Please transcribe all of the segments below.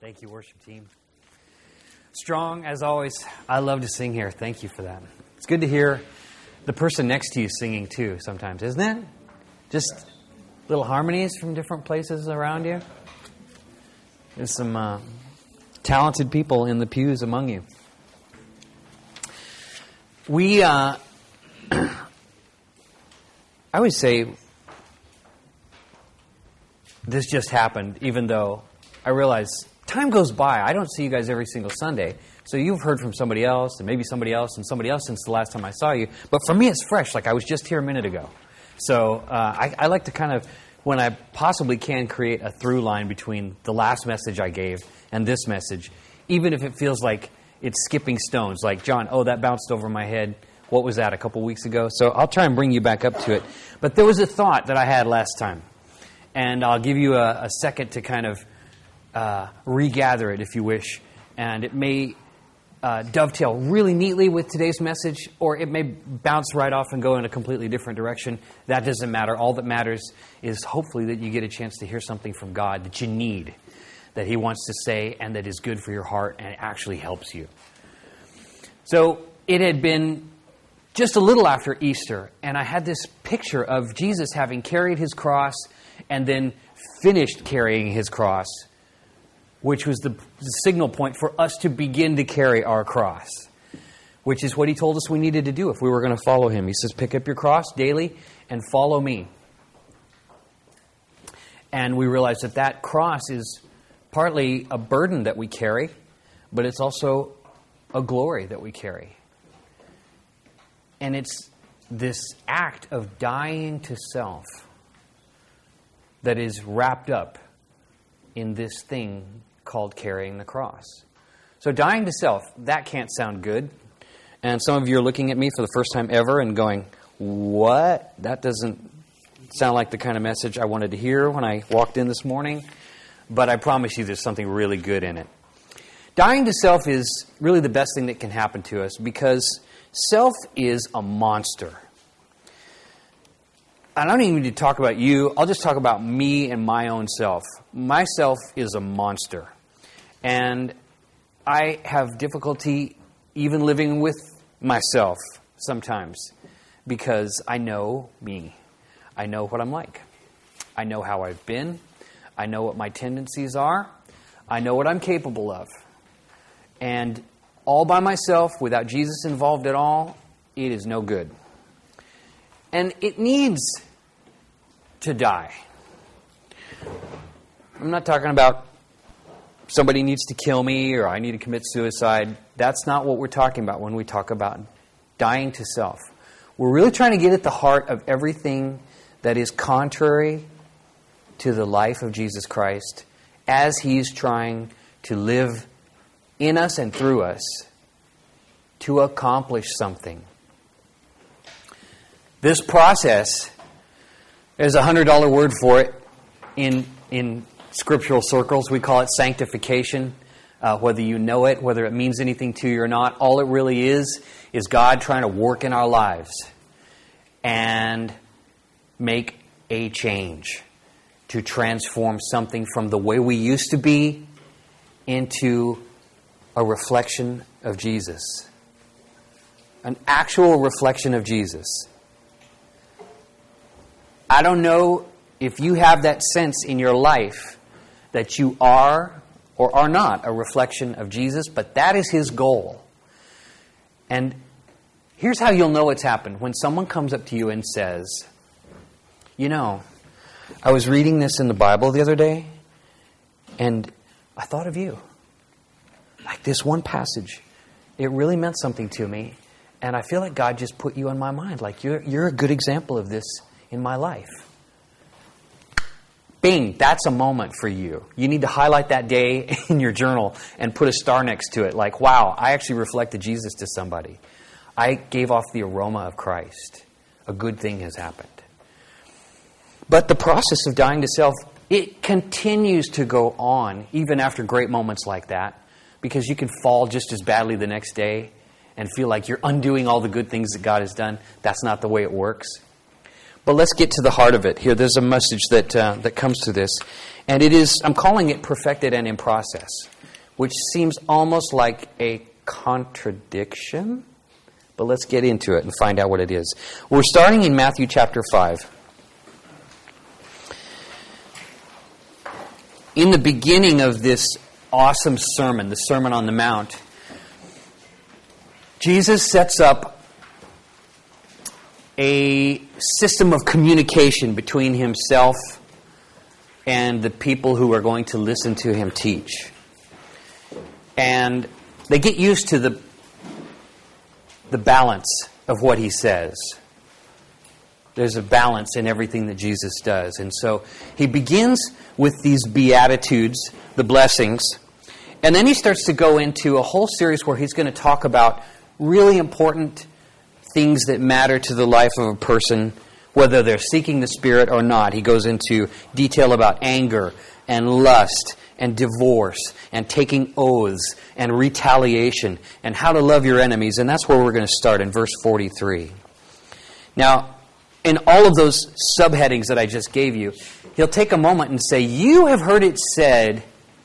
Thank you, worship team. Strong, as always. I love to sing here. Thank you for that. It's good to hear the person next to you singing too sometimes, isn't it? Just little harmonies from different places around you. There's some talented people in the pews among you. I would say this just happened, even though I realize time goes by. I don't see you guys every single Sunday. So you've heard from somebody else, and maybe somebody else, and somebody else since the last time I saw you. But for me, it's fresh, like I was just here a minute ago. So I like to kind of, when I possibly can, create a through line between the last message I gave and this message, even if it feels like it's skipping stones. Like, John, that bounced over my head. What was that, a couple weeks ago? So I'll try and bring you back up to it. But there was a thought that I had last time. And I'll give you a second to kind of regather it, if you wish. And it may dovetail really neatly with today's message, or it may bounce right off and go in a completely different direction. That doesn't matter. All that matters is hopefully that you get a chance to hear something from God that you need, that He wants to say, and that is good for your heart and actually helps you. So it had been just a little after Easter, and I had this picture of Jesus having carried His cross and then finished carrying His cross, which was the signal point for us to begin to carry our cross, which is what He told us we needed to do if we were going to follow Him. He says, pick up your cross daily and follow me. And we realize that that cross is partly a burden that we carry, but it's also a glory that we carry. And it's this act of dying to self that is wrapped up in this thing called carrying the cross. So dying to self, that can't sound good. And some of you are looking at me for the first time ever and going, what? That doesn't sound like the kind of message I wanted to hear when I walked in this morning. But I promise you there's something really good in it. Dying to self is really the best thing that can happen to us because self is a monster. I don't even need to talk about you. I'll just talk about me and my own self. Myself is a monster. And I have difficulty even living with myself sometimes because I know me. I know what I'm like. I know how I've been. I know what my tendencies are. I know what I'm capable of. And all by myself, without Jesus involved at all, it is no good. And it needs to die. I'm not talking about somebody needs to kill me or I need to commit suicide. That's not what we're talking about when we talk about dying to self. We're really trying to get at the heart of everything that is contrary to the life of Jesus Christ as He's trying to live in us and through us to accomplish something. This process, there's a $100 word for it in scriptural circles. We call it sanctification. Whether you know it, whether it means anything to you or not, all it really is God trying to work in our lives and make a change to transform something from the way we used to be into a reflection of Jesus. An actual reflection of Jesus. I don't know if you have that sense in your life that you are or are not a reflection of Jesus, but that is His goal. And here's how you'll know it's happened. When someone comes up to you and says, you know, I was reading this in the Bible the other day, and I thought of you. Like this one passage. It really meant something to me, and I feel like God just put you in my mind. Like you're a good example of this in my life. Bing, that's a moment for you. You need to highlight that day in your journal and put a star next to it. Like, wow, I actually reflected Jesus to somebody. I gave off the aroma of Christ. A good thing has happened. But the process of dying to self, it continues to go on even after great moments like that, because you can fall just as badly the next day and feel like you're undoing all the good things that God has done. That's not the way it works. But let's get to the heart of it here. There's a message that comes to this. And it is, I'm calling it perfected and in process. which seems almost like a contradiction. But let's get into it and find out what it is. We're starting in Matthew chapter 5. In the beginning of this awesome sermon, the Sermon on the Mount, Jesus sets up a system of communication between himself and the people who are going to listen to him teach. And they get used to the balance of what he says. There's a balance in everything that Jesus does. And so he begins with these Beatitudes, the blessings, and then he starts to go into a whole series where he's going to talk about really important things that matter to the life of a person, whether they're seeking the Spirit or not. He goes into detail about anger and lust and divorce and taking oaths and retaliation and how to love your enemies. And that's where we're going to start in verse 43. Now, in all of those subheadings that I just gave you, he'll take a moment and say, you have heard it said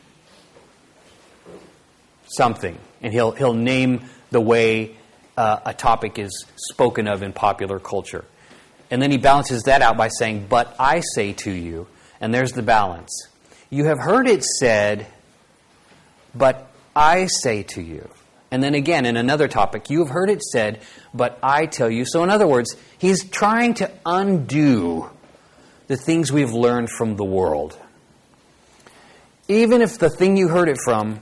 something. And he'll name the way a topic is spoken of in popular culture. And then he balances that out by saying, but I say to you, and there's the balance. You have heard it said, but I say to you. And then again, in another topic, you have heard it said, but I tell you. So in other words, he's trying to undo the things we've learned from the world. Even if the thing you heard it from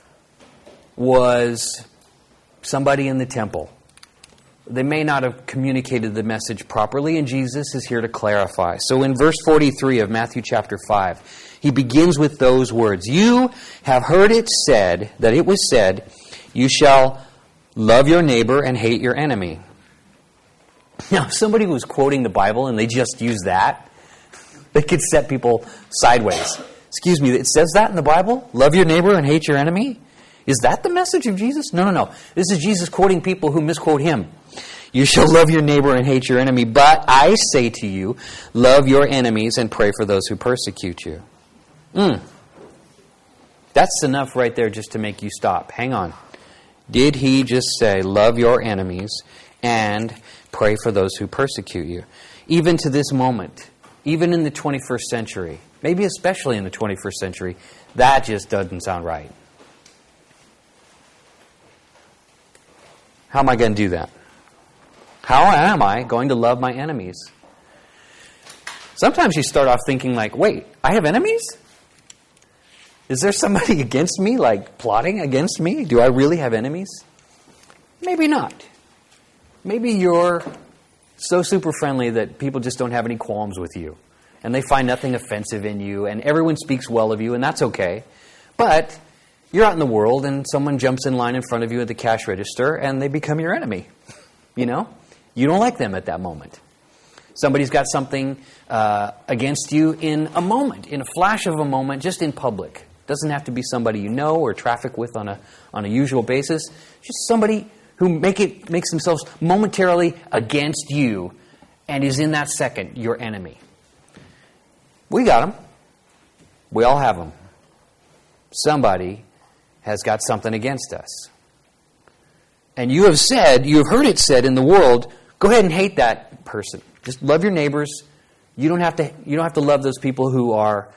was somebody in the temple. They may not have communicated the message properly, and Jesus is here to clarify. So in verse 43 of Matthew chapter 5, he begins with those words. You have heard it said, that it was said, you shall love your neighbor and hate your enemy. Now, if somebody was quoting the Bible and they just used that, they could set people sideways. Excuse me, it says that in the Bible? Love your neighbor and hate your enemy? Is that the message of Jesus? No. This is Jesus quoting people who misquote him. You shall love your neighbor and hate your enemy, but I say to you, love your enemies and pray for those who persecute you. That's enough right there just to make you stop. Hang on. Did he just say, love your enemies and pray for those who persecute you? Even to this moment, even in the 21st century, maybe especially in the 21st century, that just doesn't sound right. How am I going to do that? How am I going to love my enemies? Sometimes you start off thinking like, wait, I have enemies? Is there somebody against me, like plotting against me? Do I really have enemies? Maybe not. Maybe you're so super friendly that people just don't have any qualms with you. And they find nothing offensive in you, and everyone speaks well of you, and that's okay. But you're out in the world, and someone jumps in line in front of you at the cash register, and they become your enemy. You know? You don't like them at that moment. Somebody's got something against you in a moment, in a flash of a moment, just in public. Doesn't have to be somebody you know or traffic with on a usual basis. Just somebody who makes themselves momentarily against you and is in that second your enemy. We got them. We all have them. Somebody has got something against us. And you have heard it said in the world, go ahead and hate that person. Just love your neighbors. You don't have to love those people who are,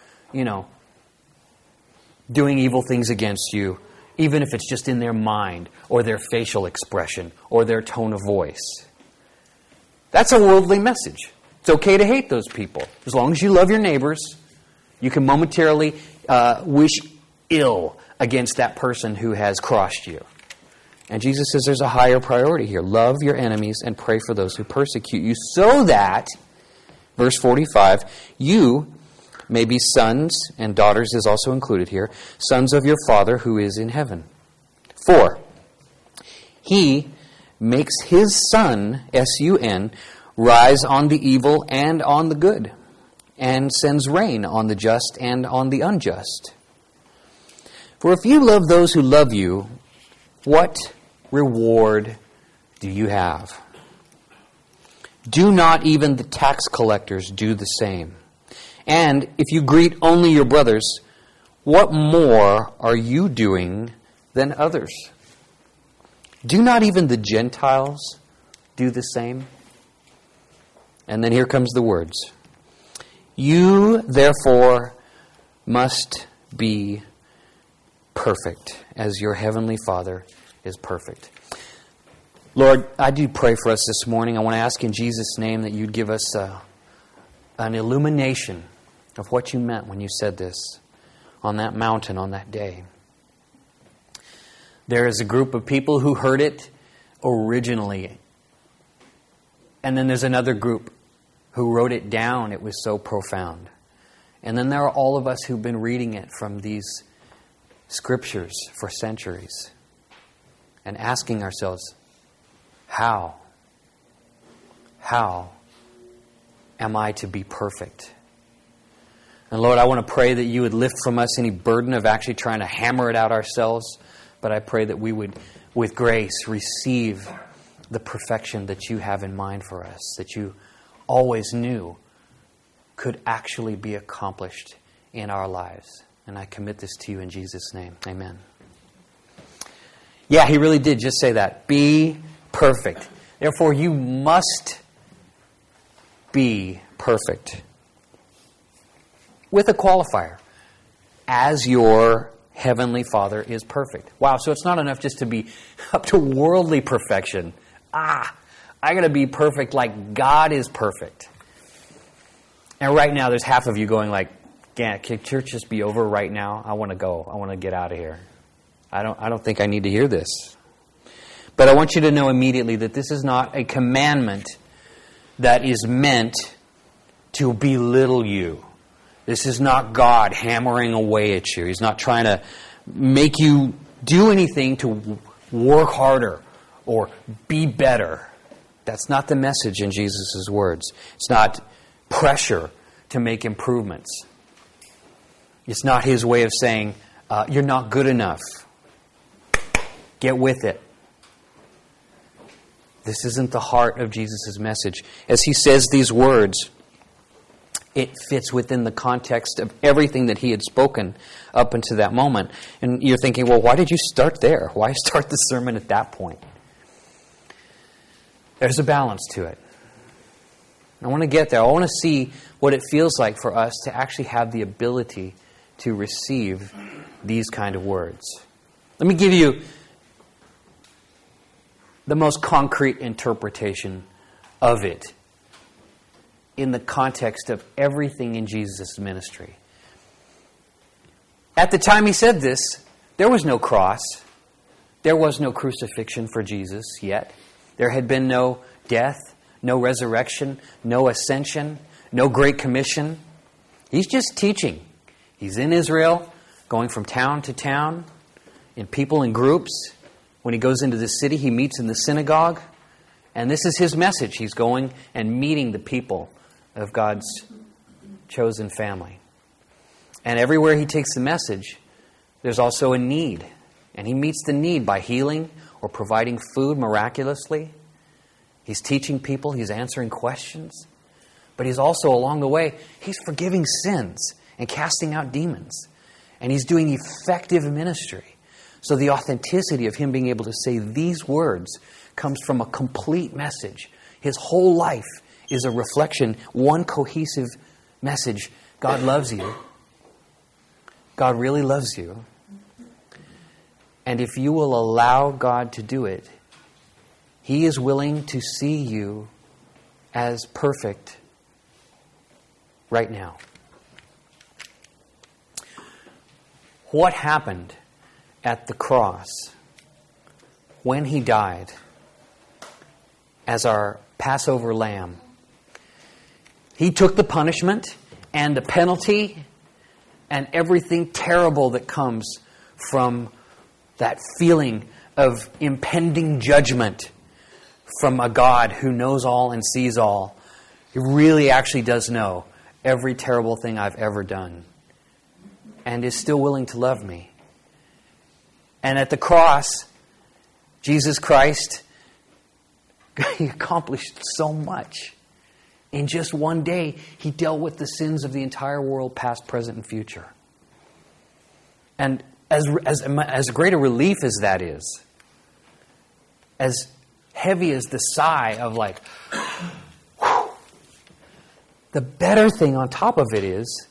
doing evil things against you, even if it's just in their mind or their facial expression or their tone of voice. That's a worldly message. It's okay to hate those people. As long as you love your neighbors, you can momentarily wish ill against that person who has crossed you. And Jesus says there's a higher priority here. Love your enemies and pray for those who persecute you, so that, verse 45, you may be sons, and daughters is also included here, sons of your Father who is in heaven. 4, he makes his sun, S-U-N, rise on the evil and on the good, and sends rain on the just and on the unjust. For if you love those who love you, what reward do you have? Do not even the tax collectors do the same? And if you greet only your brothers, what more are you doing than others? Do not even the Gentiles do the same? And then here comes the words. You, therefore, must be perfect, as your heavenly Father is perfect. Lord, I do pray for us this morning. I want to ask in Jesus' name that you'd give us an illumination of what you meant when you said this on that mountain on that day. There is a group of people who heard it originally. And then there's another group who wrote it down. It was so profound. And then there are all of us who've been reading it from these scriptures for centuries and asking ourselves, how am I to be perfect? And Lord, I want to pray that you would lift from us any burden of actually trying to hammer it out ourselves. But I pray that we would, with grace, receive the perfection that you have in mind for us, that you always knew could actually be accomplished in our lives. And I commit this to you in Jesus' name. Amen. Yeah, he really did just say that. Be perfect. Therefore, you must be perfect. With a qualifier. As your heavenly Father is perfect. Wow, so it's not enough just to be up to worldly perfection. I got to be perfect like God is perfect. And right now, there's half of you going like, yeah, can church just be over right now? I want to go. I want to get out of here. I don't think I need to hear this. But I want you to know immediately that this is not a commandment that is meant to belittle you. This is not God hammering away at you. He's not trying to make you do anything to work harder or be better. That's not the message in Jesus' words. It's not pressure to make improvements. It's not his way of saying, you're not good enough. Get with it. This isn't the heart of Jesus' message. As he says these words, it fits within the context of everything that he had spoken up until that moment. And you're thinking, well, why did you start there? Why start the sermon at that point? There's a balance to it. I want to get there. I want to see what it feels like for us to actually have the ability to receive these kind of words. Let me give you the most concrete interpretation of it in the context of everything in Jesus' ministry. At the time he said this, there was no cross. There was no crucifixion for Jesus yet. There had been no death, no resurrection, no ascension, no Great Commission. He's just teaching. He's in Israel, going from town to town, in people in groups. When he goes into the city, he meets in the synagogue. And this is his message. He's going and meeting the people of God's chosen family. And everywhere he takes the message, there's also a need. And he meets the need by healing or providing food miraculously. He's teaching people. He's answering questions. But he's also, along the way, he's forgiving sins and casting out demons. And he's doing effective ministry. So the authenticity of him being able to say these words comes from a complete message. His whole life is a reflection, one cohesive message. God loves you. God really loves you. And if you will allow God to do it, he is willing to see you as perfect right now. What happened at the cross when he died as our Passover lamb? He took the punishment and the penalty and everything terrible that comes from that feeling of impending judgment from a God who knows all and sees all. He really actually does know every terrible thing I've ever done and is still willing to love me. And at the cross, Jesus Christ, he accomplished so much. In just one day, he dealt with the sins of the entire world, past, present, and future. And as great a relief as that is, as heavy as the sigh of like, whew, the better thing on top of it is,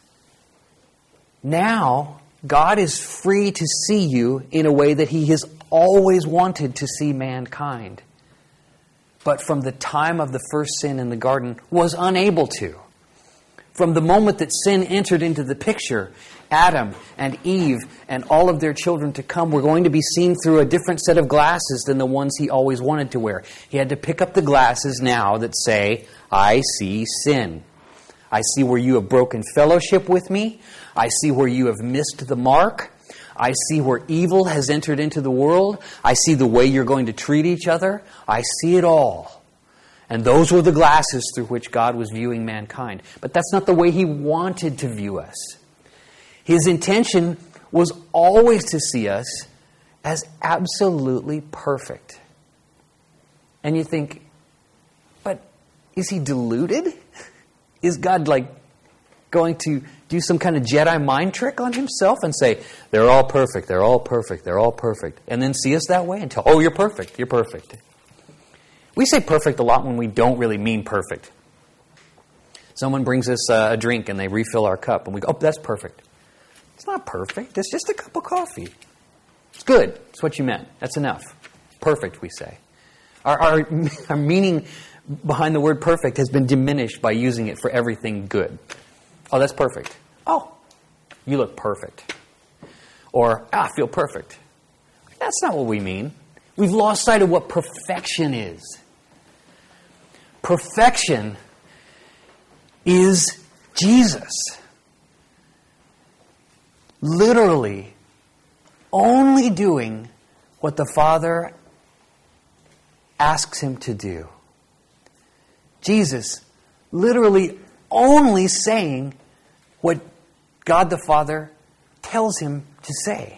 now God is free to see you in a way that He has always wanted to see mankind, but from the time of the first sin in the garden was unable to. From the moment that sin entered into the picture, Adam and Eve and all of their children to come were going to be seen through a different set of glasses than the ones he always wanted to wear. He had to pick up the glasses now that say, I see sin. I see where you have broken fellowship with me. I see where you have missed the mark. I see where evil has entered into the world. I see the way you're going to treat each other. I see it all. And those were the glasses through which God was viewing mankind. But that's not the way He wanted to view us. His intention was always to see us as absolutely perfect. And you think, but is He deluded? Is God going to do some kind of Jedi mind trick on Himself and say, they're all perfect, they're all perfect, they're all perfect, and then see us that way and tell, oh, you're perfect, you're perfect. We say perfect a lot when we don't really mean perfect. Someone brings us a drink and they refill our cup and we go, oh, that's perfect. It's not perfect, it's just a cup of coffee. It's good, it's what you meant, that's enough. Perfect, we say. Our meaning behind the word perfect has been diminished by using it for everything good. Oh, that's perfect. Oh, you look perfect. Or, I feel perfect. That's not what we mean. We've lost sight of what perfection is. Perfection is Jesus. Literally, only doing what the Father asks Him to do. Jesus literally only saying what God the Father tells Him to say.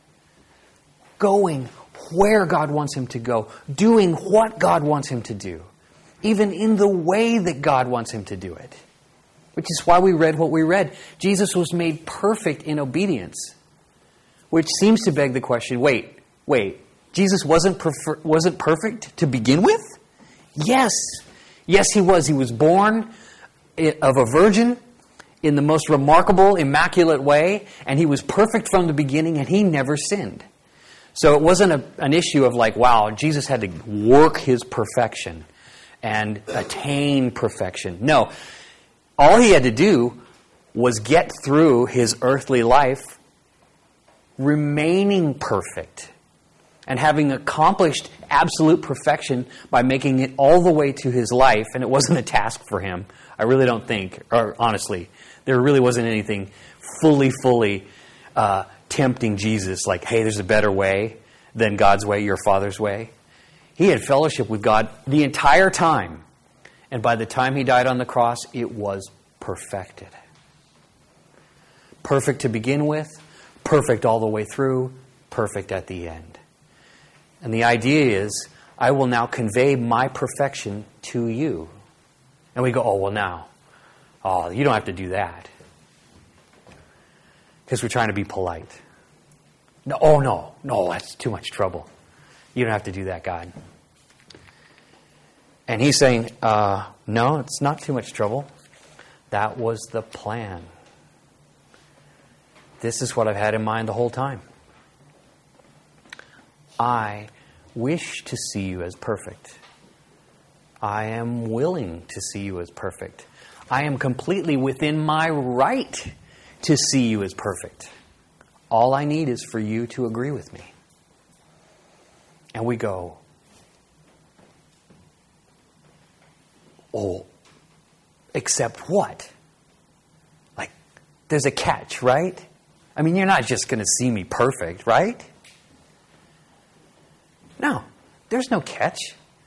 Going where God wants Him to go. Doing what God wants Him to do. Even in the way that God wants Him to do it. Which is why we read what we read. Jesus was made perfect in obedience. Which seems to beg the question, wait. Jesus wasn't perfect to begin with? Yes. Yes, He was. He was born of a virgin in the most remarkable, immaculate way. And He was perfect from the beginning and He never sinned. So it wasn't an issue of like, wow, Jesus had to work His perfection and attain perfection. No. All He had to do was get through His earthly life remaining perfect and having accomplished absolute perfection by making it all the way to His life. And it wasn't a task for Him. I really don't think, or honestly, there really wasn't anything fully tempting Jesus like, hey, there's a better way than God's way, your Father's way. He had fellowship with God the entire time. And by the time He died on the cross, it was perfected. Perfect to begin with, perfect all the way through, perfect at the end. And the idea is, I will now convey my perfection to you. And we go, oh, well now, you don't have to do that. Because we're trying to be polite. No, that's too much trouble. You don't have to do that, God. And He's saying, no, it's not too much trouble. That was the plan. This is what I've had in mind the whole time. I wish to see you as perfect. I am willing to see you as perfect. I am completely within my right to see you as perfect. All I need is for you to agree with me. And we go, oh, except what? Like, there's a catch, right? I mean, you're not just going to see me perfect, right? No, there's no catch.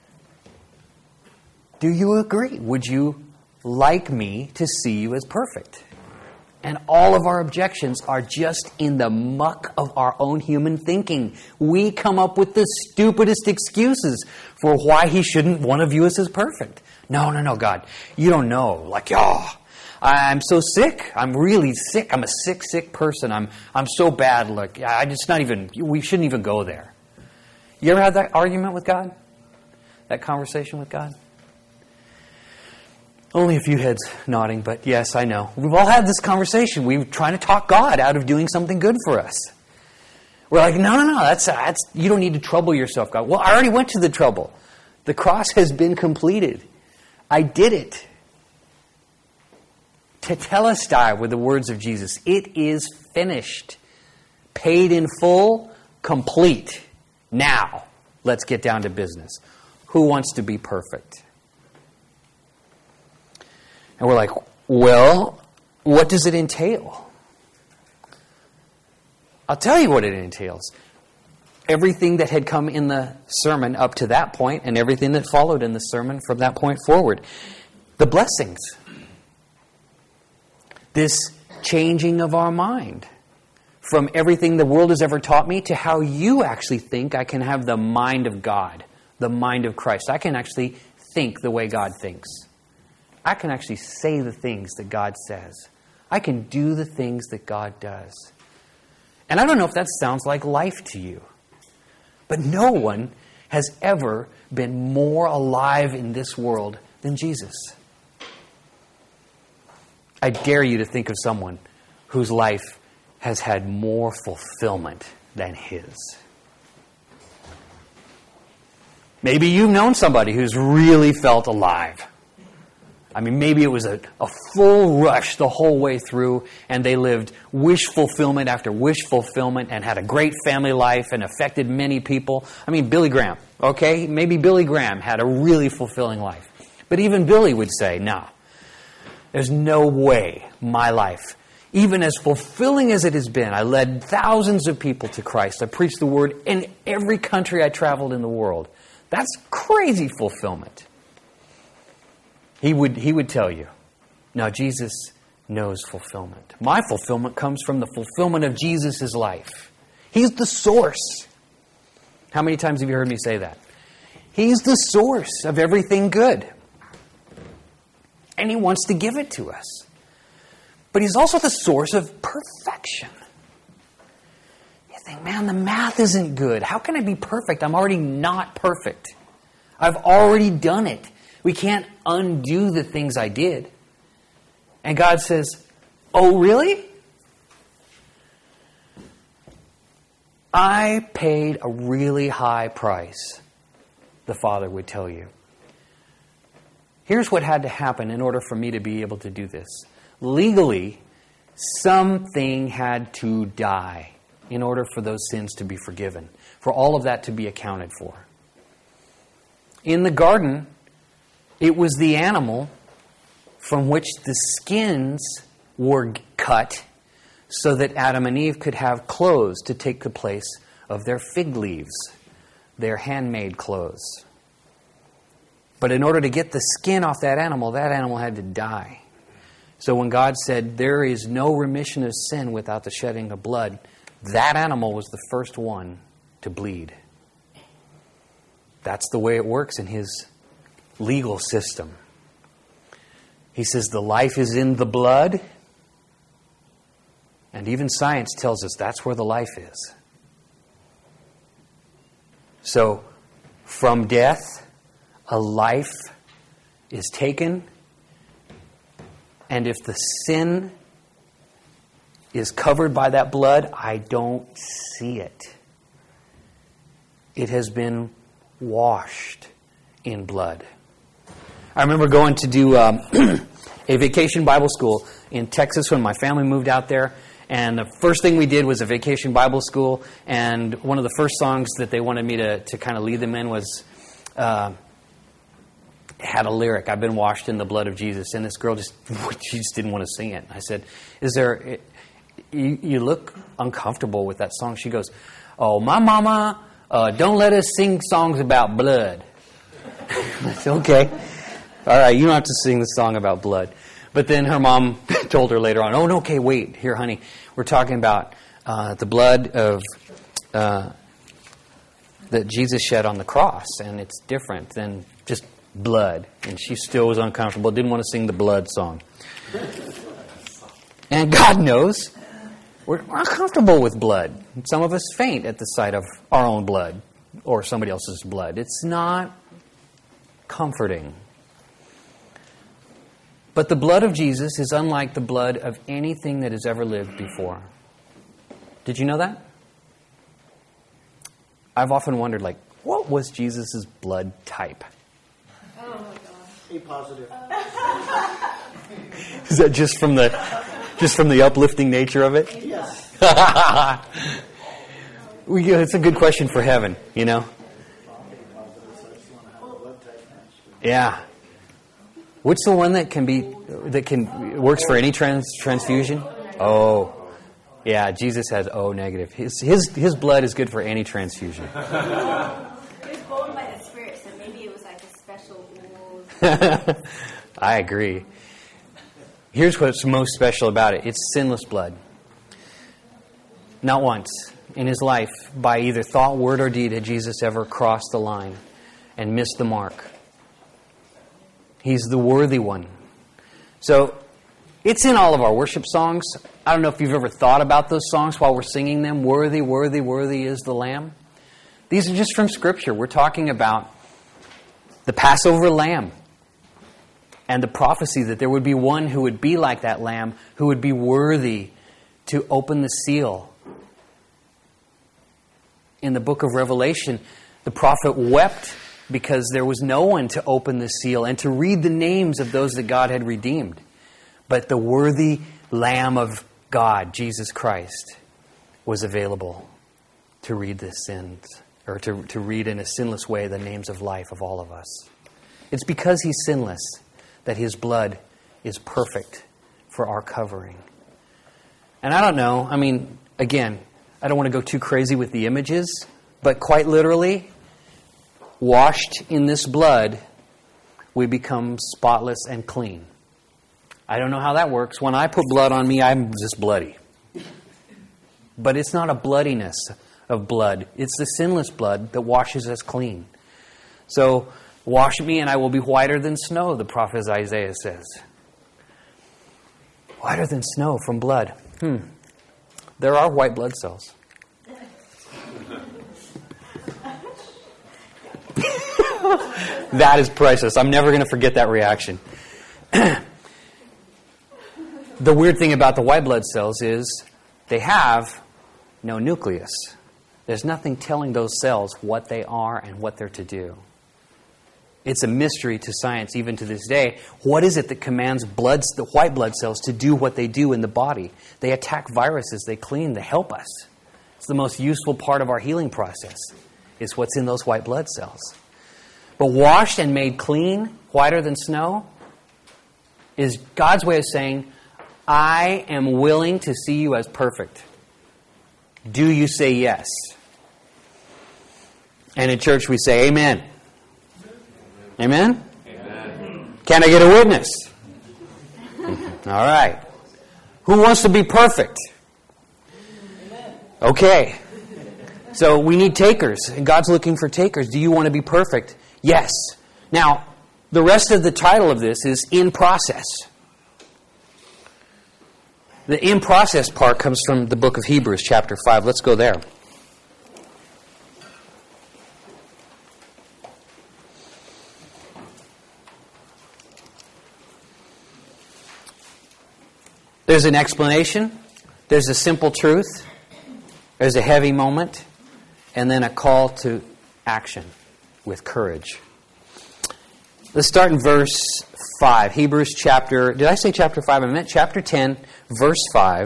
Do you agree? Would you like me to see you as perfect? And all of our objections are just in the muck of our own human thinking. We come up with the stupidest excuses for why He shouldn't want to view us as perfect. No, God. You don't know. Like, I'm so sick. I'm really sick. I'm a sick person. I'm so bad. Look, we shouldn't even go there. You ever had that argument with God? That conversation with God? Only a few heads nodding, but yes, I know. We've all had this conversation. We're trying to talk God out of doing something good for us. We're like, no, that's you don't need to trouble yourself, God. Well, I already went to the trouble. The cross has been completed. I did it. Tetelestai were the words of Jesus. It is finished. Paid in full, complete. Now, let's get down to business. Who wants to be perfect? And we're like, well, what does it entail? I'll tell you what it entails. Everything that had come in the sermon up to that point and everything that followed in the sermon from that point forward. The blessings. This changing of our mind. From everything the world has ever taught me to how you actually think I can have the mind of God. The mind of Christ. I can actually think the way God thinks. I can actually say the things that God says. I can do the things that God does. And I don't know if that sounds like life to you. But no one has ever been more alive in this world than Jesus. I dare you to think of someone whose life has had more fulfillment than his. Maybe you've known somebody who's really felt alive. I mean, maybe it was a full rush the whole way through, and they lived wish fulfillment after wish fulfillment and had a great family life and affected many people. I mean, Billy Graham, okay? Maybe Billy Graham had a really fulfilling life. But even Billy would say, no, there's no way my life, even as fulfilling as it has been, I led thousands of people to Christ. I preached the word in every country I traveled in the world. That's crazy fulfillment. He would tell you, no, Jesus knows fulfillment. My fulfillment comes from the fulfillment of Jesus' life. He's the source. How many times have you heard me say that? He's the source of everything good. And He wants to give it to us. But He's also the source of perfection. You think, man, the math isn't good. How can I be perfect? I'm already not perfect. I've already done it. We can't undo the things I did. And God says, oh, really? I paid a really high price, the Father would tell you. Here's what had to happen in order for me to be able to do this. Legally, something had to die in order for those sins to be forgiven, for all of that to be accounted for. In the garden, it was the animal from which the skins were cut so that Adam and Eve could have clothes to take the place of their fig leaves, their handmade clothes. But in order to get the skin off that animal had to die. So when God said, there is no remission of sin without the shedding of blood, that animal was the first one to bleed. That's the way it works in His legal system. He says the life is in the blood. And even science tells us that's where the life is. So, from death, a life is taken. And if the sin is covered by that blood, I don't see it. It has been washed in blood. I remember going to do a vacation Bible school in Texas when my family moved out there. And the first thing we did was a vacation Bible school. And one of the first songs that they wanted me to kind of lead them in was, had a lyric, I've been washed in the blood of Jesus. And this girl she just didn't want to sing it. I said, you look uncomfortable with that song. She goes, oh, my mama, don't let us sing songs about blood. I said, okay. All right, you don't have to sing the song about blood. But then her mom told her later on, oh, no, okay, wait. Here, honey, we're talking about the blood of that Jesus shed on the cross. And it's different than just blood. And she still was uncomfortable, didn't want to sing the blood song. And God knows we're uncomfortable with blood. Some of us faint at the sight of our own blood or somebody else's blood. It's not comforting. But the blood of Jesus is unlike the blood of anything that has ever lived before. Did you know that? I've often wondered, what was Jesus' blood type? Oh my gosh. A positive. Is that just from the uplifting nature of it? Yes. It's a good question for heaven, you know? Yeah. What's the one that works for any transfusion? Oh. Yeah, Jesus has O negative. His blood is good for any transfusion. It was born by the Spirit, so maybe it was like a special rule. I agree. Here's what's most special about it. It's sinless blood. Not once in his life, by either thought, word, or deed, had Jesus ever crossed the line and missed the mark. He's the worthy one. So, it's in all of our worship songs. I don't know if you've ever thought about those songs while we're singing them. Worthy, worthy, worthy is the Lamb. These are just from Scripture. We're talking about the Passover Lamb and the prophecy that there would be one who would be like that Lamb, who would be worthy to open the seal. In the book of Revelation, the prophet wept because there was no one to open the seal and to read the names of those that God had redeemed. But the worthy Lamb of God, Jesus Christ, was available to read the sins, or to read in a sinless way the names of life of all of us. It's because He's sinless that His blood is perfect for our covering. And I don't know, again, I don't want to go too crazy with the images, but quite literally, washed in this blood, we become spotless and clean. I don't know how that works. When I put blood on me, I'm just bloody. But it's not a bloodiness of blood. It's the sinless blood that washes us clean. So, wash me and I will be whiter than snow, the prophet Isaiah says. Whiter than snow from blood. There are white blood cells. That is priceless. I'm never going to forget that reaction. The weird thing about the white blood cells is they have no nucleus. There's nothing telling those cells what they are and what they're to do. It's a mystery to science even to this day. What is it that commands the white blood cells to do what they do in the body? They attack viruses, they clean, they help us. It's the most useful part of our healing process. It's what's in those white blood cells. But washed and made clean, whiter than snow, is God's way of saying, I am willing to see you as perfect. Do you say yes? And in church we say amen. Amen? Amen. Can I get a witness? All right. Who wants to be perfect? Okay. So we need takers, and God's looking for takers. Do you want to be perfect? Yes. Now, the rest of the title of this is in process. The in process part comes from the book of Hebrews, chapter 5. Let's go there. There's an explanation. There's a simple truth. There's a heavy moment. And then a call to action with courage. Let's start in verse 5. Hebrews chapter... Did I say chapter 5? I meant chapter 10, verse 5.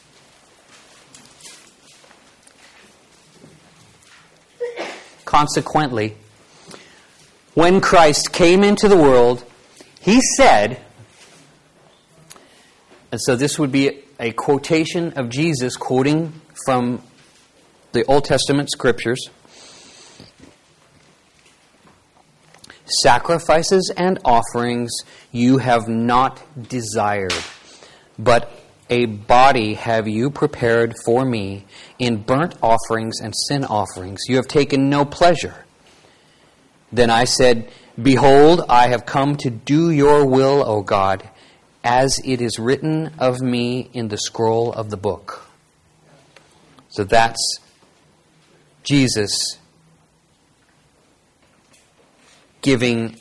Consequently, when Christ came into the world, He said... And so this would be a quotation of Jesus quoting from the Old Testament scriptures. Sacrifices and offerings you have not desired, but a body have you prepared for me. In burnt offerings and sin offerings you have taken no pleasure. Then I said, Behold, I have come to do your will, O God, as it is written of me in the scroll of the book. So that's Jesus giving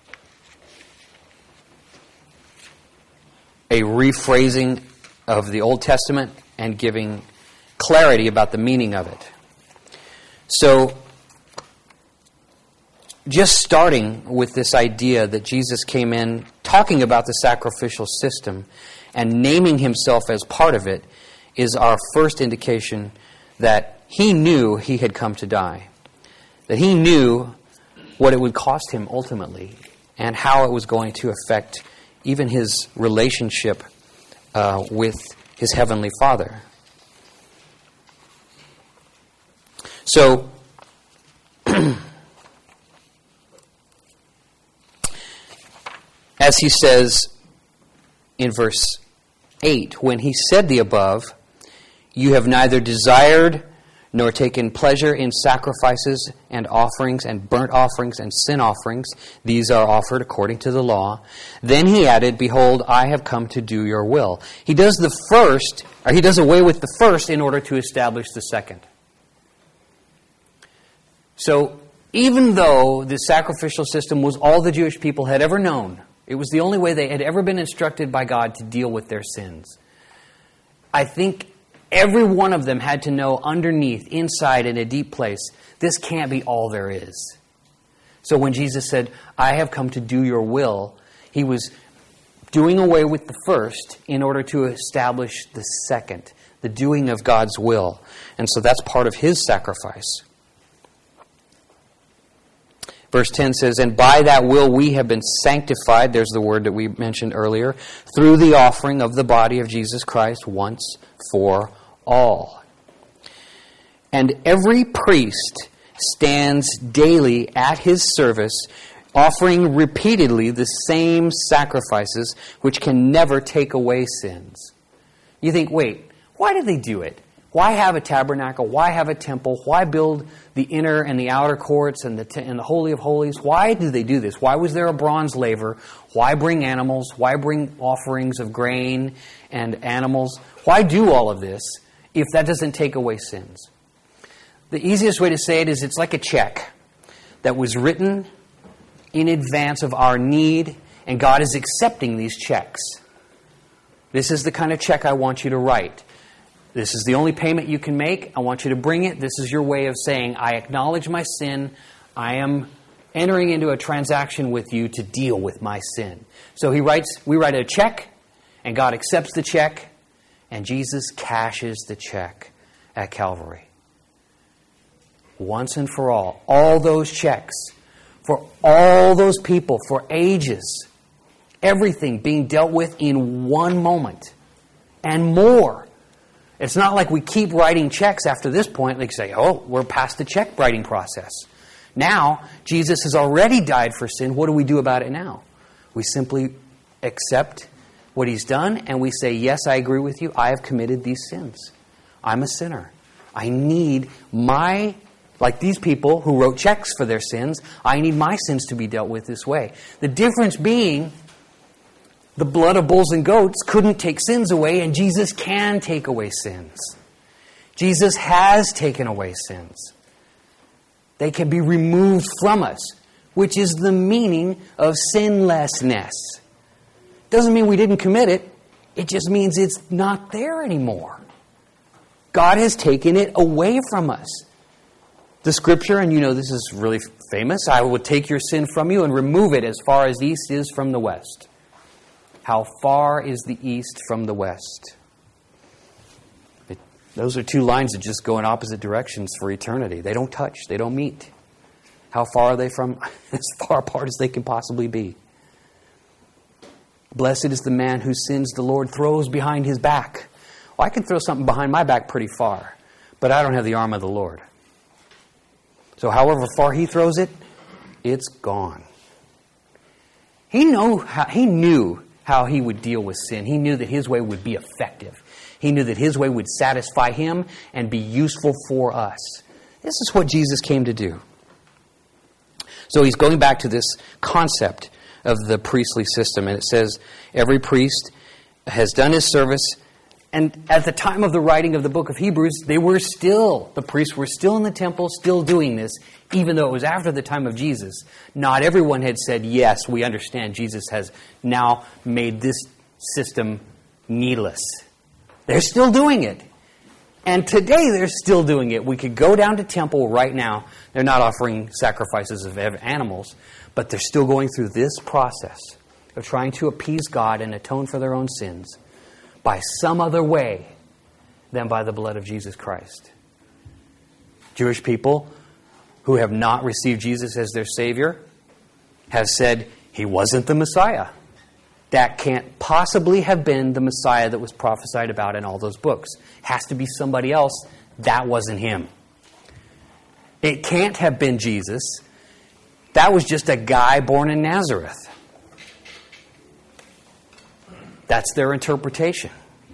a rephrasing of the Old Testament and giving clarity about the meaning of it. So, just starting with this idea that Jesus came in talking about the sacrificial system and naming himself as part of it is our first indication that he knew he had come to die. That he knew what it would cost him ultimately and how it was going to affect even his relationship with his heavenly Father. So, as he says in verse 8, when he said the above, you have neither desired nor taken pleasure in sacrifices and offerings and burnt offerings and sin offerings. These are offered according to the law. Then he added, behold, I have come to do your will. He does away with the first in order to establish the second. So, even though the sacrificial system was all the Jewish people had ever known, it was the only way they had ever been instructed by God to deal with their sins, I think every one of them had to know underneath, inside, in a deep place, this can't be all there is. So when Jesus said, I have come to do your will, he was doing away with the first in order to establish the second, the doing of God's will. And so that's part of his sacrifice. Verse 10 says, and by that will we have been sanctified, there's the word that we mentioned earlier, through the offering of the body of Jesus Christ once for all. And every priest stands daily at his service, offering repeatedly the same sacrifices, which can never take away sins. You think, wait, why did they do it? Why have a tabernacle? Why have a temple? Why build the inner and the outer courts and the Holy of Holies? Why do they do this? Why was there a bronze laver? Why bring animals? Why bring offerings of grain and animals? Why do all of this if that doesn't take away sins? The easiest way to say it is it's like a check that was written in advance of our need, and God is accepting these checks. This is the kind of check I want you to write. This is the only payment you can make. I want you to bring it. This is your way of saying, I acknowledge my sin. I am entering into a transaction with you to deal with my sin. So we write a check, and God accepts the check, and Jesus cashes the check at Calvary. Once and for all those checks, for all those people, for ages, everything being dealt with in one moment, and more. It's not like we keep writing checks after this point. Like say, oh, we're past the check writing process. Now, Jesus has already died for sin. What do we do about it now? We simply accept what he's done, and we say, yes, I agree with you. I have committed these sins. I'm a sinner. I need like these people who wrote checks for their sins, I need my sins to be dealt with this way. The difference being, the blood of bulls and goats couldn't take sins away, and Jesus can take away sins. Jesus has taken away sins. They can be removed from us, which is the meaning of sinlessness. Doesn't mean we didn't commit it. It just means it's not there anymore. God has taken it away from us. The scripture, and you know this is really famous, I will take your sin from you and remove it as far as the east is from the west. How far is the east from the west? Those are two lines that just go in opposite directions for eternity. They don't touch. They don't meet. How far are they from? As far apart as they can possibly be. Blessed is the man whose sins the Lord throws behind his back. Well, I can throw something behind my back pretty far, but I don't have the arm of the Lord. So however far he throws it, it's gone. He knew how he would deal with sin. He knew that his way would be effective. He knew that his way would satisfy him and be useful for us. This is what Jesus came to do. So he's going back to this concept of the priestly system. And it says, every priest has done his service. And at the time of the writing of the book of Hebrews, the priests were still in the temple, still doing this, even though it was after the time of Jesus. Not everyone had said, yes, we understand Jesus has now made this system needless. They're still doing it. And today they're still doing it. We could go down to temple right now. They're not offering sacrifices of animals, but they're still going through this process of trying to appease God and atone for their own sins by some other way than by the blood of Jesus Christ. Jewish people who have not received Jesus as their Savior have said, He wasn't the Messiah. That can't possibly have been the Messiah that was prophesied about in all those books. Has to be somebody else. That wasn't Him. It can't have been Jesus. That was just a guy born in Nazareth. That's their interpretation.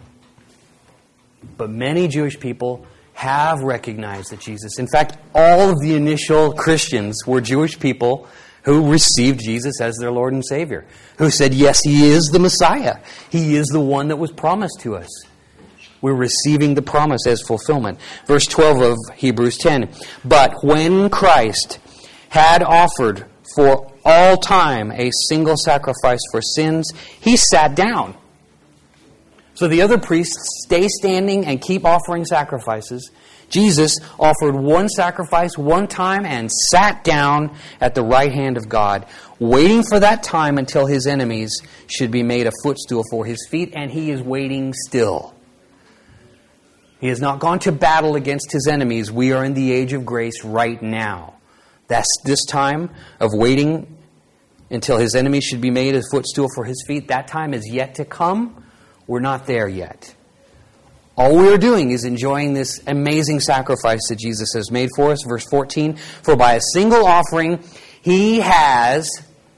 But many Jewish people have recognized that Jesus... In fact, all of the initial Christians were Jewish people who received Jesus as their Lord and Savior, who said, yes, He is the Messiah. He is the one that was promised to us. We're receiving the promise as fulfillment. Verse 12 of Hebrews 10. But when Christ had offered for all time a single sacrifice for sins, He sat down. So the other priests stay standing and keep offering sacrifices. Jesus offered one sacrifice one time and sat down at the right hand of God, waiting for that time until His enemies should be made a footstool for His feet, and He is waiting still. He has not gone to battle against His enemies. We are in the age of grace right now. That's this time of waiting until His enemies should be made a footstool for His feet. That time is yet to come. We're not there yet. All we are doing is enjoying this amazing sacrifice that Jesus has made for us. Verse 14, for by a single offering He has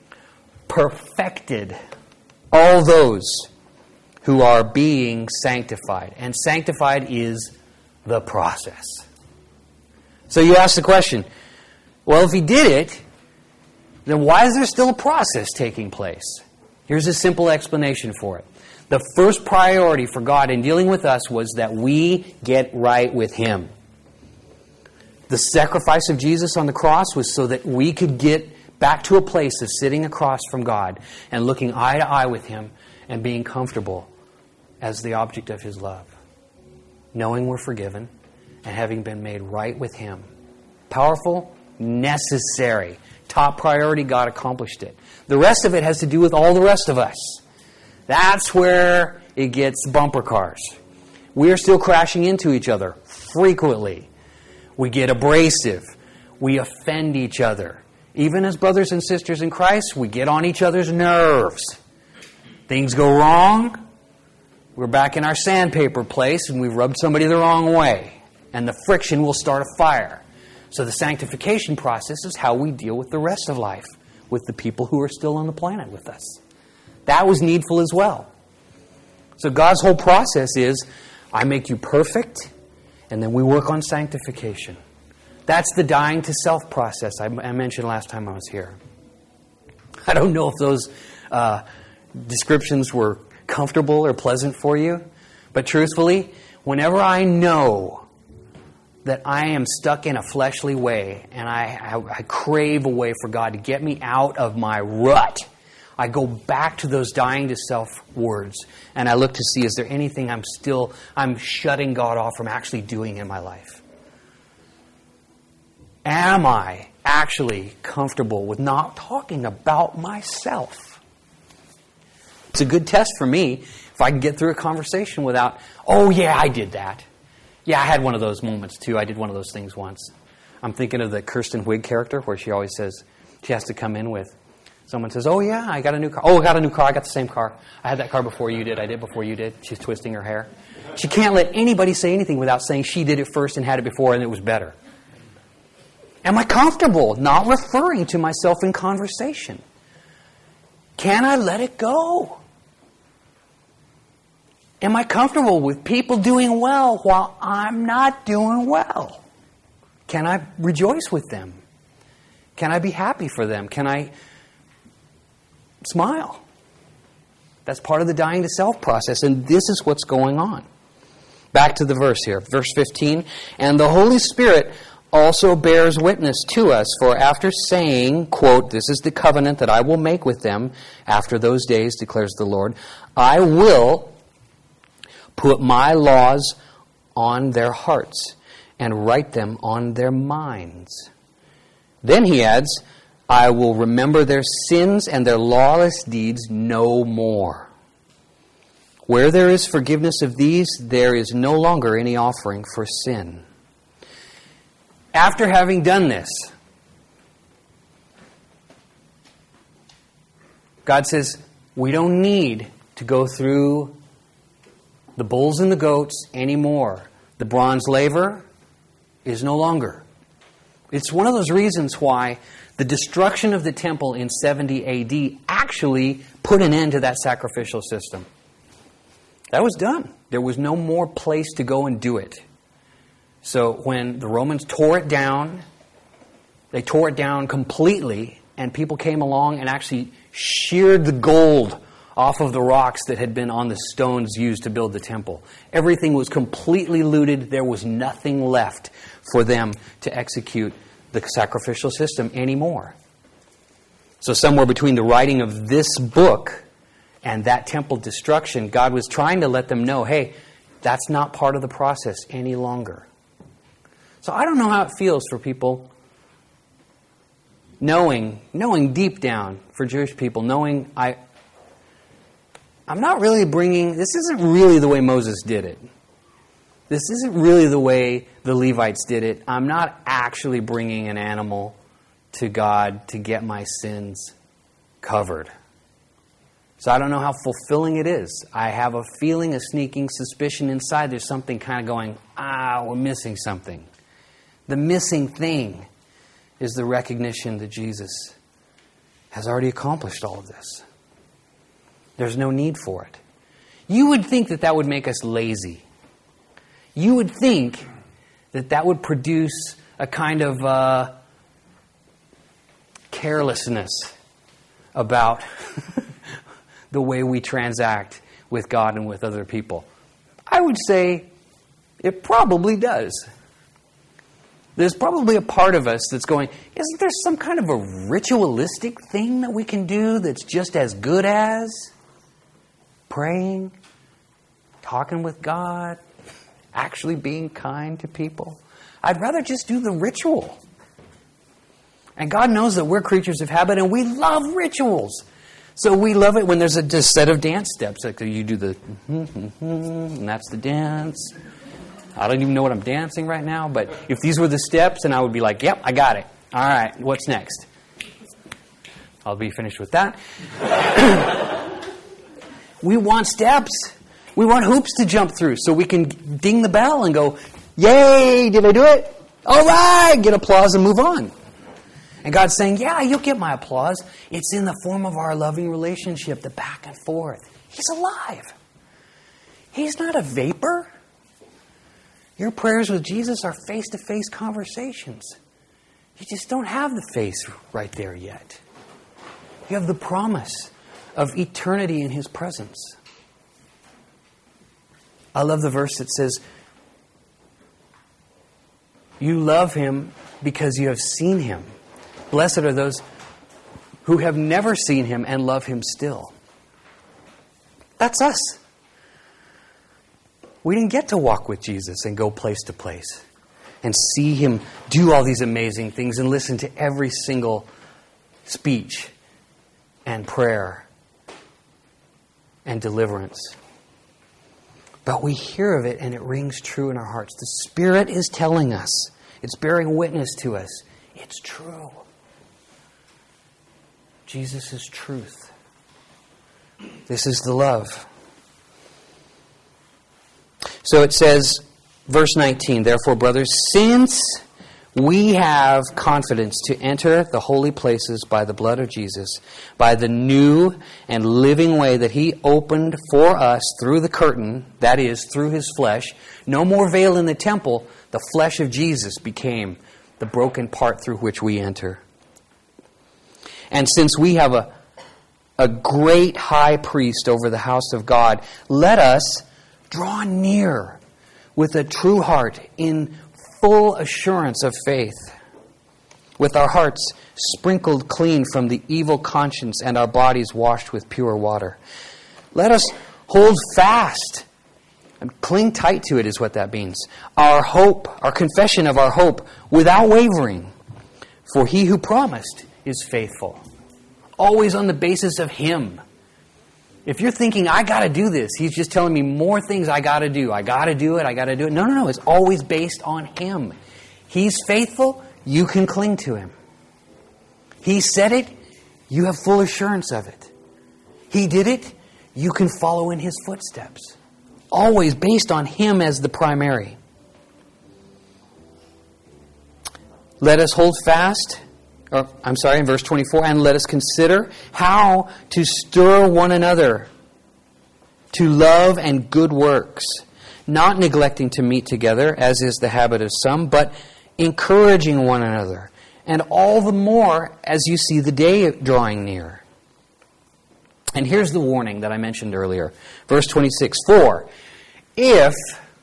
perfected all those who are being sanctified. And sanctified is the process. So you ask the question, well, if He did it, then why is there still a process taking place? Here's a simple explanation for it. The first priority for God in dealing with us was that we get right with Him. The sacrifice of Jesus on the cross was so that we could get back to a place of sitting across from God and looking eye to eye with Him and being comfortable as the object of His love. Knowing we're forgiven and having been made right with Him. Powerful, necessary. Top priority, God accomplished it. The rest of it has to do with all the rest of us. That's where it gets bumper cars. We are still crashing into each other frequently. We get abrasive. We offend each other. Even as brothers and sisters in Christ, we get on each other's nerves. Things go wrong. We're back in our sandpaper place and we've rubbed somebody the wrong way. And the friction will start a fire. So the sanctification process is how we deal with the rest of life, with the people who are still on the planet with us. That was needful as well. So God's whole process is, I make you perfect, and then we work on sanctification. That's the dying to self process I mentioned last time I was here. I don't know if those descriptions were comfortable or pleasant for you, but truthfully, whenever I know that I am stuck in a fleshly way, and I crave a way for God to get me out of my rut, I go back to those dying to self words and I look to see, is there anything I'm shutting God off from actually doing in my life? Am I actually comfortable with not talking about myself? It's a good test for me if I can get through a conversation without, oh yeah, I did that. Yeah, I had one of those moments too. I did one of those things once. I'm thinking of the Kirsten Wiig character where she always says, she has to come in with, someone says, oh yeah, I got a new car. Oh, I got a new car. I got the same car. I had that car before you did. I did before you did. She's twisting her hair. She can't let anybody say anything without saying she did it first and had it before and it was better. Am I comfortable not referring to myself in conversation? Can I let it go? Am I comfortable with people doing well while I'm not doing well? Can I rejoice with them? Can I be happy for them? Can I smile? That's part of the dying to self process, and this is what's going on. Back to the verse here, verse 15. And the Holy Spirit also bears witness to us, for after saying, quote, this is the covenant that I will make with them after those days, declares the Lord, I will put my laws on their hearts and write them on their minds. Then he adds, I will remember their sins and their lawless deeds no more. Where there is forgiveness of these, there is no longer any offering for sin. After having done this, God says, we don't need to go through the bulls and the goats anymore. The bronze laver is no longer. It's one of those reasons why the destruction of the temple in 70 AD actually put an end to that sacrificial system. That was done. There was no more place to go and do it. So when the Romans tore it down, they tore it down completely, and people came along and actually sheared the gold off of the rocks that had been on the stones used to build the temple. Everything was completely looted. There was nothing left for them to execute the sacrificial system anymore. So somewhere between the writing of this book and that temple destruction, God was trying to let them know, hey, that's not part of the process any longer. So I don't know how it feels for people knowing deep down, for Jewish people, knowing I'm not really bringing, this isn't really the way Moses did it. This isn't really the way the Levites did it. I'm not actually bringing an animal to God to get my sins covered. So I don't know how fulfilling it is. I have a feeling, a sneaking suspicion inside. There's something kind of going, we're missing something. The missing thing is the recognition that Jesus has already accomplished all of this. There's no need for it. You would think that that would make us lazy. You would think that that would produce a kind of carelessness about the way we transact with God and with other people. I would say it probably does. There's probably a part of us that's going, isn't there some kind of a ritualistic thing that we can do that's just as good as praying, talking with God, actually being kind to people? I'd rather just do the ritual. And God knows that we're creatures of habit and we love rituals. So we love it when there's a set of dance steps. Like you do the and that's the dance. I don't even know what I'm dancing right now, but if these were the steps, and I would be like, yep, I got it. All right, what's next? I'll be finished with that. We want steps. We want hoops to jump through so we can ding the bell and go, yay, did I do it? All right, get applause and move on. And God's saying, yeah, you'll get my applause. It's in the form of our loving relationship, the back and forth. He's alive. He's not a vapor. Your prayers with Jesus are face-to-face conversations. You just don't have the face right there yet. You have the promise of eternity in His presence. I love the verse that says, you love Him because you have seen Him. Blessed are those who have never seen Him and love Him still. That's us. We didn't get to walk with Jesus and go place to place and see Him do all these amazing things and listen to every single speech and prayer and deliverance. But we hear of it and it rings true in our hearts. The Spirit is telling us. It's bearing witness to us. It's true. Jesus is truth. This is the love. So it says, verse 19, therefore, brothers, since we have confidence to enter the holy places by the blood of Jesus, by the new and living way that He opened for us through the curtain, that is, through His flesh, no more veil in the temple, the flesh of Jesus became the broken part through which we enter. And since we have a great high priest over the house of God, let us draw near with a true heart in full assurance of faith, with our hearts sprinkled clean from the evil conscience and our bodies washed with pure water. Let us hold fast and cling tight to it is what that means. Our hope, our confession of our hope without wavering. For he who promised is faithful. Always on the basis of Him. If you're thinking, I got to do this, He's just telling me more things I got to do. I got to do it, I got to do it. No. It's always based on Him. He's faithful, you can cling to Him. He said it, you have full assurance of it. He did it, you can follow in His footsteps. Always based on Him as the primary. Let us hold fast, in verse 24, and let us consider how to stir one another to love and good works, not neglecting to meet together, as is the habit of some, but encouraging one another, and all the more as you see the day drawing near. And here's the warning that I mentioned earlier. Verse 26, for if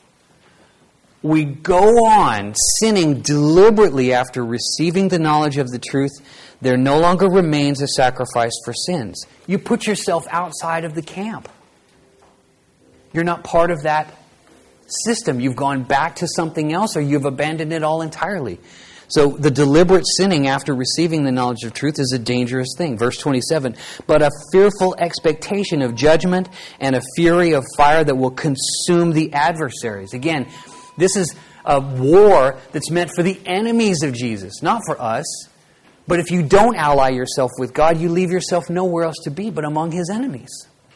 we go on sinning deliberately after receiving the knowledge of the truth, there no longer remains a sacrifice for sins. You put yourself outside of the camp. You're not part of that system. You've gone back to something else, or you've abandoned it all entirely. So the deliberate sinning after receiving the knowledge of truth is a dangerous thing. Verse 27, but a fearful expectation of judgment and a fury of fire that will consume the adversaries. Again, this is a war that's meant for the enemies of Jesus, not for us. But if you don't ally yourself with God, you leave yourself nowhere else to be but among His enemies.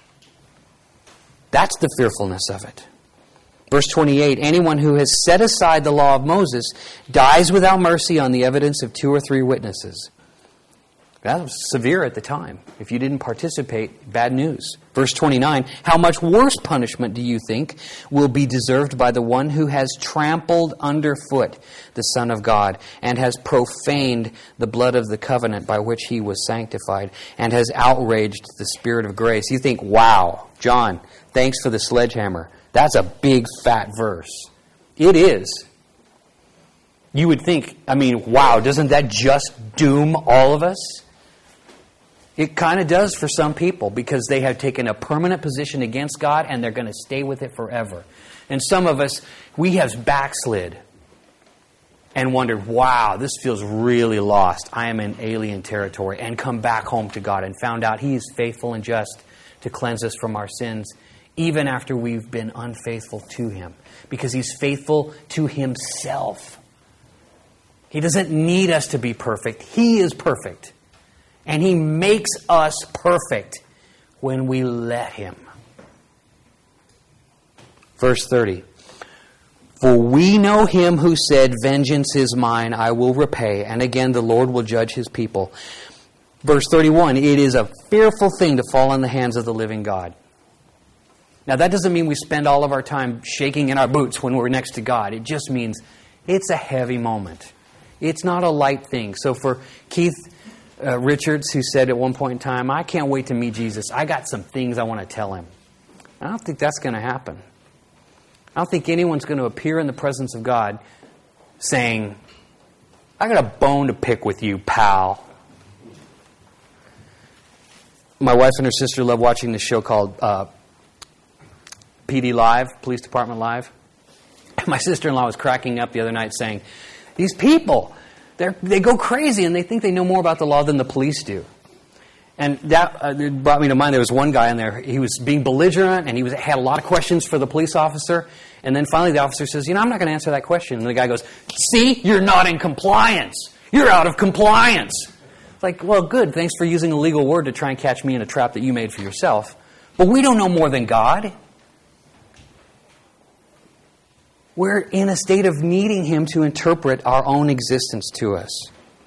That's the fearfulness of it. Verse 28, anyone who has set aside the law of Moses dies without mercy on the evidence of 2 or 3 witnesses. That was severe at the time. If you didn't participate, bad news. Verse 29, how much worse punishment do you think will be deserved by the one who has trampled underfoot the Son of God and has profaned the blood of the covenant by which He was sanctified and has outraged the Spirit of grace? You think, wow, John, thanks for the sledgehammer. That's a big, fat verse. It is. You would think, wow, doesn't that just doom all of us? It kind of does for some people, because they have taken a permanent position against God and they're going to stay with it forever. And some of us, we have backslid and wondered, wow, this feels really lost. I am in alien territory, and come back home to God and found out He is faithful and just to cleanse us from our sins, even after we've been unfaithful to Him, because He's faithful to Himself. He doesn't need us to be perfect. He is perfect. And He makes us perfect when we let Him. Verse 30. For we know Him who said, vengeance is mine, I will repay. And again, the Lord will judge His people. Verse 31. It is a fearful thing to fall in the hands of the living God. Now, that doesn't mean we spend all of our time shaking in our boots when we're next to God. It just means it's a heavy moment. It's not a light thing. So for Keith Richards, who said at one point in time, I can't wait to meet Jesus. I got some things I want to tell Him. I don't think that's going to happen. I don't think anyone's going to appear in the presence of God saying, I got a bone to pick with you, pal. My wife and her sister love watching this show called PD Live, Police Department Live. My sister-in-law was cracking up the other night saying, these people, they go crazy and they think they know more about the law than the police do. And that brought me to mind, there was one guy in there, he was being belligerent and had a lot of questions for the police officer. And then finally the officer says, I'm not going to answer that question. And the guy goes, see, you're not in compliance. You're out of compliance. It's like, well, good. Thanks for using a legal word to try and catch me in a trap that you made for yourself. But we don't know more than God. We're in a state of needing Him to interpret our own existence to us.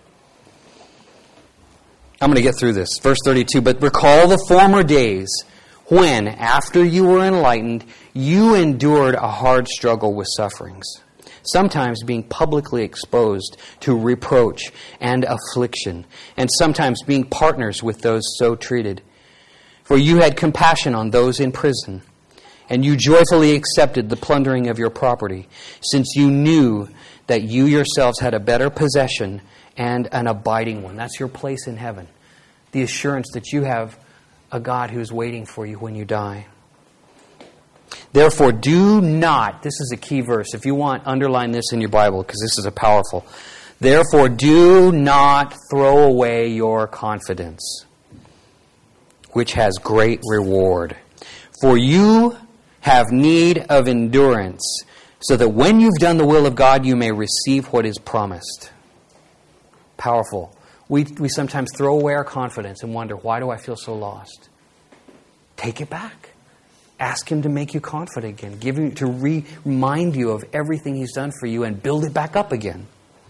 I'm going to get through this. Verse 32, but recall the former days when, after you were enlightened, you endured a hard struggle with sufferings, sometimes being publicly exposed to reproach and affliction, and sometimes being partners with those so treated. For you had compassion on those in prison, and you joyfully accepted the plundering of your property, since you knew that you yourselves had a better possession and an abiding one. That's your place in heaven. The assurance that you have a God who's waiting for you when you die. Therefore, do not, this is a key verse. If you want, underline this in your Bible, because this is a powerful. Therefore, do not throw away your confidence, which has great reward. For you have need of endurance, so that when you've done the will of God, you may receive what is promised. Powerful. We sometimes throw away our confidence and wonder, why do I feel so lost? Take it back. Ask Him to make you confident again. To remind you of everything He's done for you and build it back up again.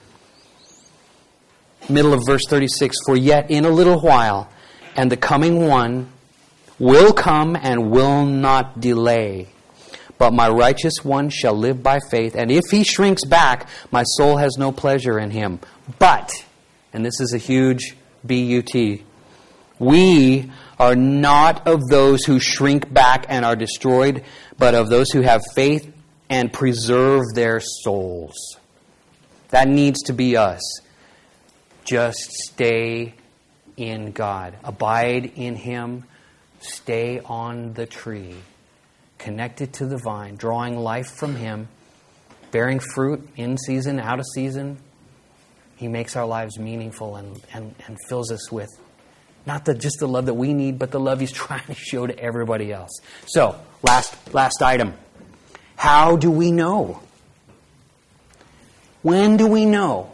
Middle of verse 36, for yet in a little while, and the coming one will come and will not delay. But my righteous one shall live by faith, and if he shrinks back, my soul has no pleasure in him. But, and this is a huge B-U-T, we are not of those who shrink back and are destroyed, but of those who have faith and preserve their souls. That needs to be us. Just stay in God. Abide in Him. Stay on the tree. Connected to the vine. Drawing life from Him. Bearing fruit in season, out of season. He makes our lives meaningful and fills us with not just the love that we need, but the love He's trying to show to everybody else. So, last item. How do we know? When do we know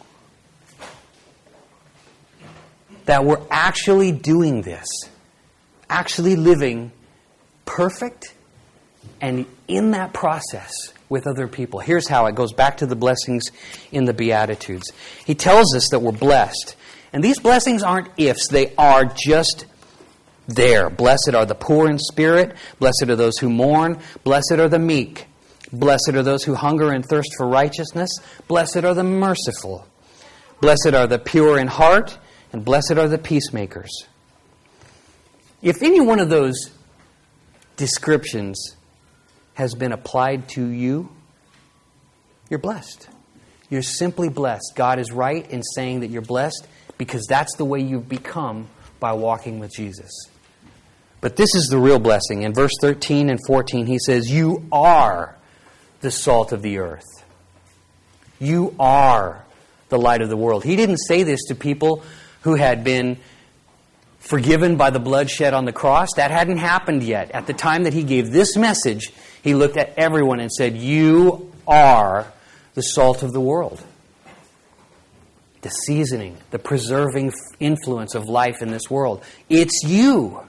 that we're actually doing this? Actually living perfect and in that process with other people. Here's how it goes back to the blessings in the Beatitudes. He tells us that we're blessed. And these blessings aren't ifs, they are just there. Blessed are the poor in spirit. Blessed are those who mourn. Blessed are the meek. Blessed are those who hunger and thirst for righteousness. Blessed are the merciful. Blessed are the pure in heart. And blessed are the peacemakers. If any one of those descriptions has been applied to you, you're blessed. You're simply blessed. God is right in saying that you're blessed because that's the way you've become by walking with Jesus. But this is the real blessing. In verse 13 and 14, he says, you are the salt of the earth. You are the light of the world. He didn't say this to people who had been forgiven by the blood shed on the cross. That hadn't happened yet. At the time that he gave this message, he looked at everyone and said, you are the salt of the world. The seasoning, the preserving influence of life in this world. It's you.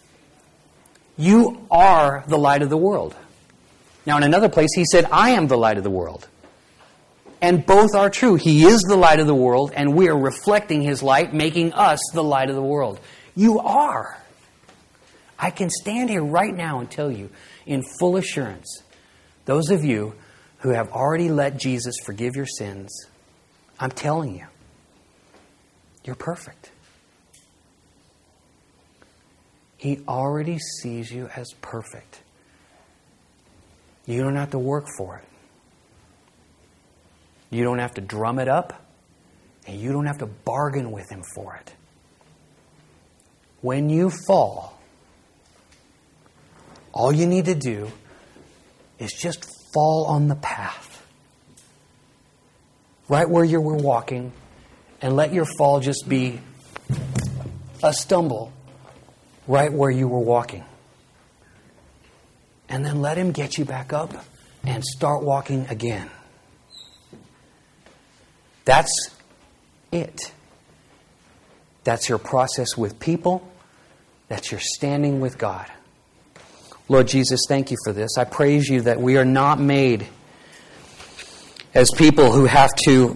You are the light of the world. Now in another place he said, I am the light of the world. And both are true. He is the light of the world and we are reflecting His light, making us the light of the world. You are. I can stand here right now and tell you in full assurance, those of you who have already let Jesus forgive your sins, I'm telling you, you're perfect. He already sees you as perfect. You don't have to work for it. You don't have to drum it up, and you don't have to bargain with Him for it. When you fall, all you need to do is just fall on the path. Right where you were walking, and let your fall just be a stumble right where you were walking. And then let Him get you back up and start walking again. That's it. That's your process with people. That's your standing with God. Lord Jesus, thank You for this. I praise You that we are not made as people who have to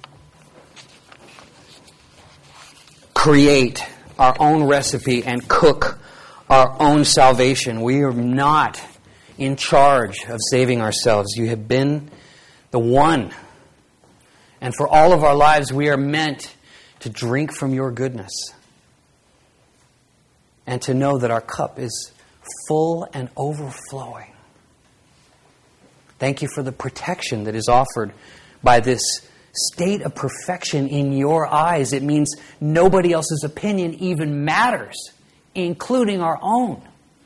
create our own recipe and cook our own salvation. We are not in charge of saving ourselves. You have been the one. And for all of our lives, we are meant to drink from your goodness and to know that our cup is full and overflowing. Thank you for the protection that is offered by this state of perfection in your eyes. It means nobody else's opinion even matters, including our own.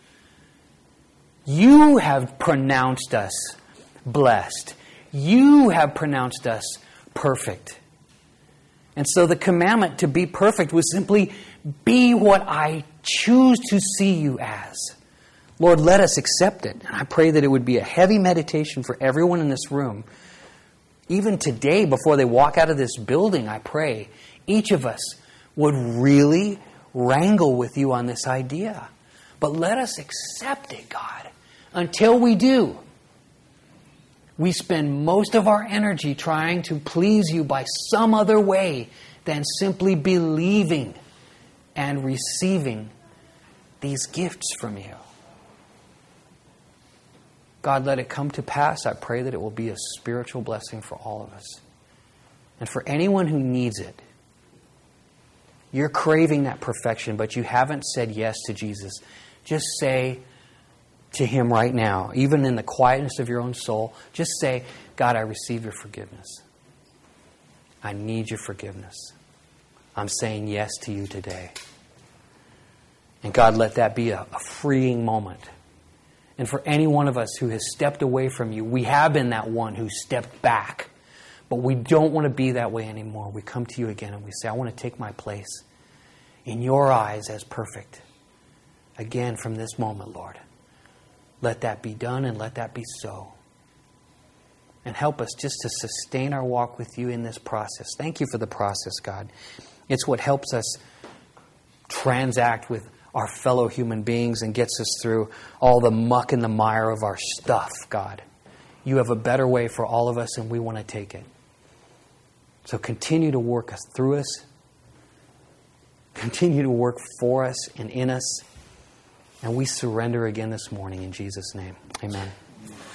You have pronounced us blessed. You have pronounced us perfect. And so the commandment to be perfect was simply be what I choose to see you as. Lord, let us accept it. And I pray that it would be a heavy meditation for everyone in this room. Even today, before they walk out of this building, I pray each of us would really wrangle with you on this idea. But let us accept it, God. Until we do, we spend most of our energy trying to please you by some other way than simply believing and receiving these gifts from you. God, let it come to pass. I pray that it will be a spiritual blessing for all of us. And for anyone who needs it, you're craving that perfection, but you haven't said yes to Jesus. Just say to Him right now, even in the quietness of your own soul, just say, God, I receive your forgiveness. I need your forgiveness. I'm saying yes to you today. And God, let that be a freeing moment. And for any one of us who has stepped away from you, we have been that one who stepped back. But we don't want to be that way anymore. We come to you again and we say, I want to take my place in your eyes as perfect. Again, from this moment, Lord. Let that be done and let that be so. And help us just to sustain our walk with you in this process. Thank you for the process, God. It's what helps us transact with our fellow human beings and gets us through all the muck and the mire of our stuff, God. You have a better way for all of us and we want to take it. So continue to work us through us. Continue to work for us and in us. And we surrender again this morning in Jesus' name. Amen.